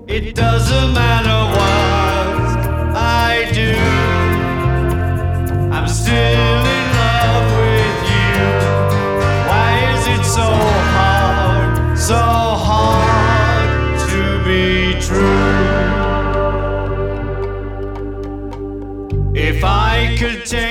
It doesn't matter what I do, I'm still in love with you. Why is it so hard to be true? If I could take